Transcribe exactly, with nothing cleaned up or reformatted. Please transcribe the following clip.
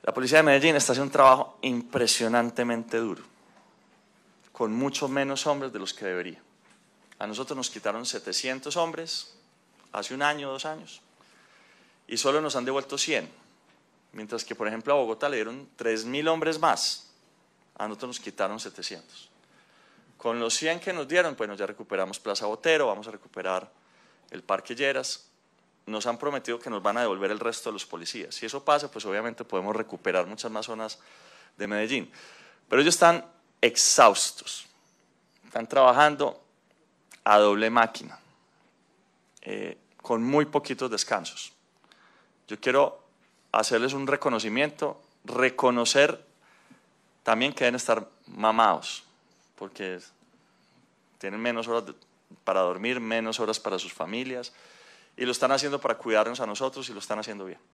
La policía de Medellín está haciendo un trabajo impresionantemente duro, con mucho menos hombres de los que debería. A nosotros nos quitaron setecientos hombres hace un año, dos años, y solo nos han devuelto cien, mientras que, por ejemplo, a Bogotá le dieron tres mil hombres más, a nosotros nos quitaron setecientos. Con los cien que nos dieron, pues ya recuperamos Plaza Botero, vamos a recuperar el Parque Lleras. Nos han prometido que nos van a devolver el resto de los policías. Si eso pasa, pues obviamente podemos recuperar muchas más zonas de Medellín. Pero ellos están exhaustos, están trabajando a doble máquina, eh, con muy poquitos descansos. Yo quiero hacerles un reconocimiento, reconocer también que deben estar mamados, porque tienen menos horas de, para dormir, menos horas para sus familias, y lo están haciendo para cuidarnos a nosotros y lo están haciendo bien.